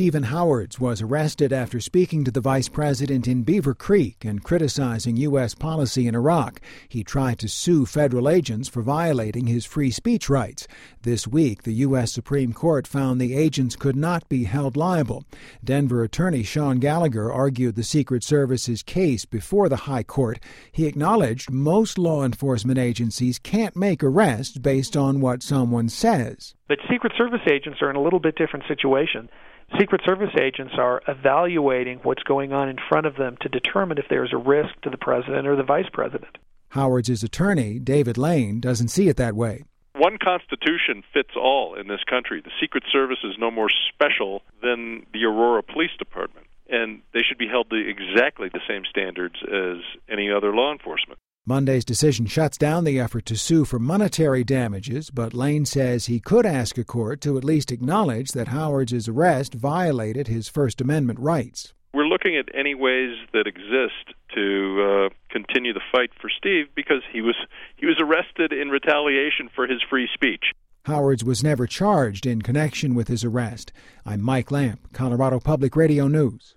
Stephen Howards was arrested after speaking to the vice president in Beaver Creek and criticizing U.S. policy in Iraq. He tried to sue federal agents for violating his free speech rights. This week, the U.S. Supreme Court found the agents could not be held liable. Denver attorney Sean Gallagher argued the Secret Service's case before the High Court. He acknowledged most law enforcement agencies can't make arrests based on what someone says. But Secret Service agents are in a little bit different situation. Secret Service agents are evaluating what's going on in front of them to determine if there's a risk to the president or the vice president. Howard's attorney, David Lane, doesn't see it that way. One constitution fits all in this country. The Secret Service is no more special than the Aurora Police Department, and they should be held to exactly the same standards as any other law enforcement. Monday's decision shuts down the effort to sue for monetary damages, but Lane says he could ask a court to at least acknowledge that Howard's arrest violated his First Amendment rights. We're looking at any ways that exist to continue the fight for Steve because he was arrested in retaliation for his free speech. Howard's was never charged in connection with his arrest. I'm Mike Lamp, Colorado Public Radio News.